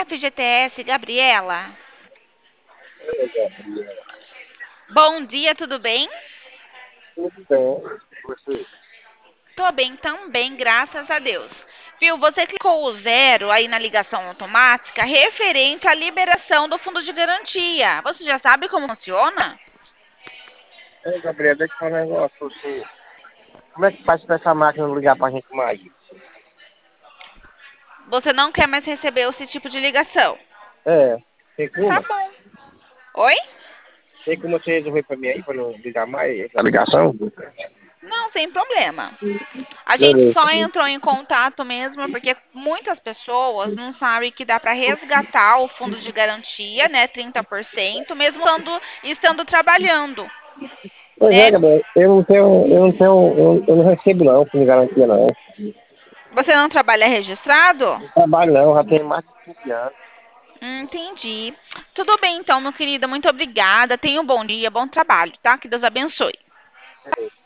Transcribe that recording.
FGTS, Gabriela. Oi, Gabriela. Bom dia, tudo bem? Tudo bem? Você? Tô bem também, graças a Deus. Viu, você clicou o zero aí na ligação automática referente à liberação do fundo de garantia. Você já sabe como funciona? Gabriela, deixa eu falar um negócio. Como é que faz pra essa máquina não ligar pra gente mais? Você não quer mais receber esse tipo de ligação. É, tem Tá como? bom. Oi? Tem como você resolver pra mim aí, pra não ligar mais a ligação? Não, sem problema. A gente Beleza. só entrou em contato mesmo porque muitas pessoas não sabem que dá para resgatar o fundo de garantia, né, 30%, mesmo estando trabalhando, Pois é, né? Gabriela, eu não recebo não, com garantia não. Você não trabalha registrado? Não trabalho não, já tenho mais de 15 anos. Entendi. Tudo bem então, meu querido. Muito obrigada. Tenha um bom dia, bom trabalho, tá? Que Deus abençoe.